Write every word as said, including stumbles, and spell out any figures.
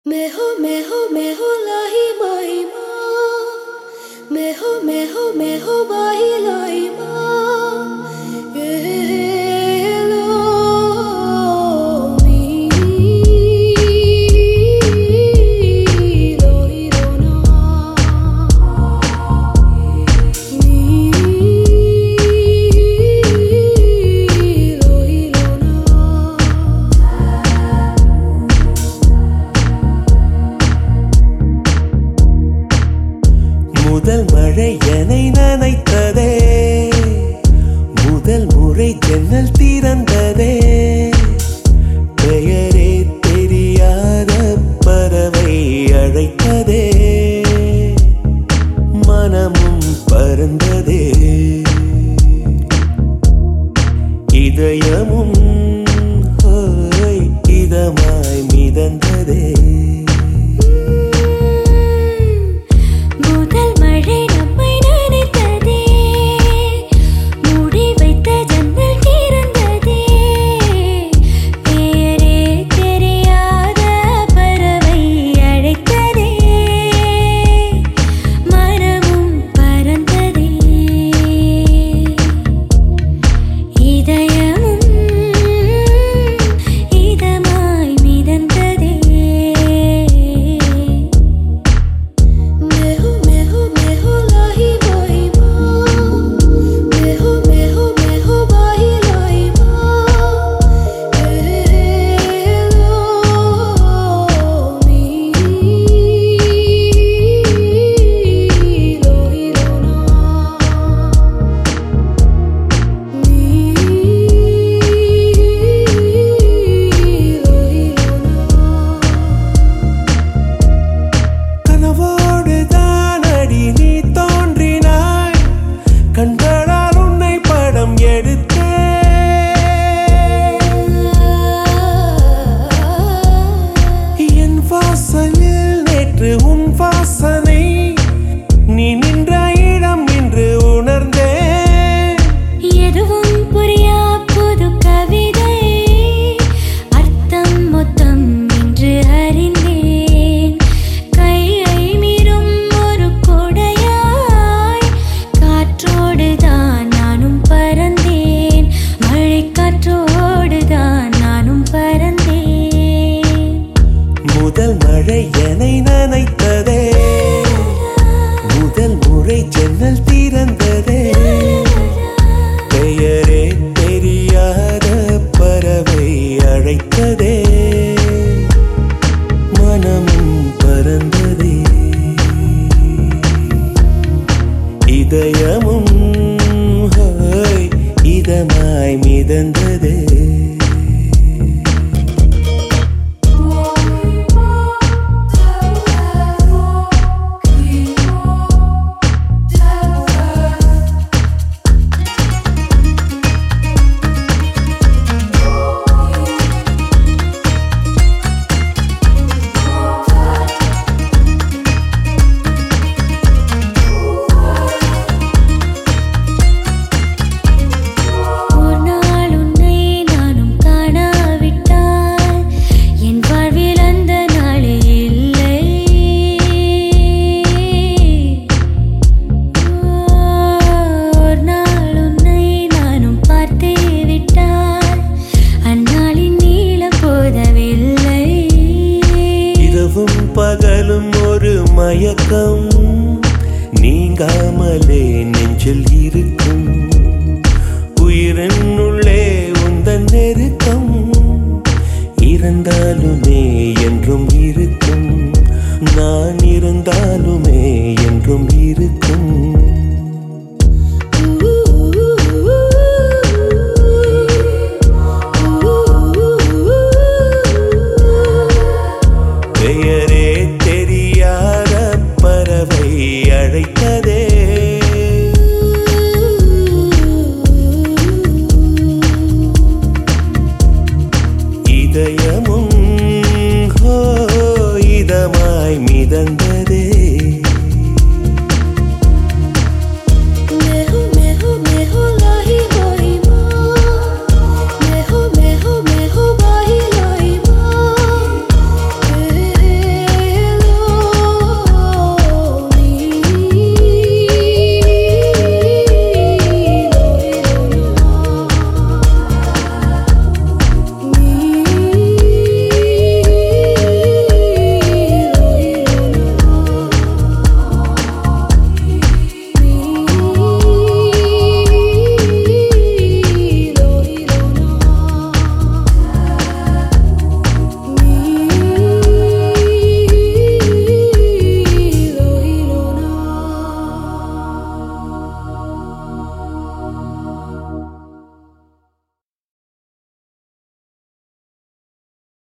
मैं हो मैं हो मैं हो लाही माही माँ मैं हो मैं हो मैं हो बाही लाई माँ ये लो मी लो ही लो ना मी लो ही लो ना முதல் மழை என்னை நனைத்ததே முதல் முறை ஜன்னல் திறந்ததே பெயரே தெரியாத பறவை அழைத்ததே மனமும் பறந்ததே இதயமும் ஹோய் இதமாய் மிதந்ததே முதல் மழை என்னை நனைத்ததே முதல் முறை ஜன்னல் திறந்ததே பெயரே தெரியாத பறவை அழைத்ததே மனமும் பறந்ததே இதயமும் ஹோய் இதமாய் மிதந்ததே பகலும் ஒரு மயக்கம் நீங்காமலே நெஞ்சில் இருக்கும் உயிரின் உள்ளே உந்தன் நெருக்கம் இருந்தாலுமே என்றும் இருக்கும் நான் இருந்தாலுமே என்றும் இருக்கும்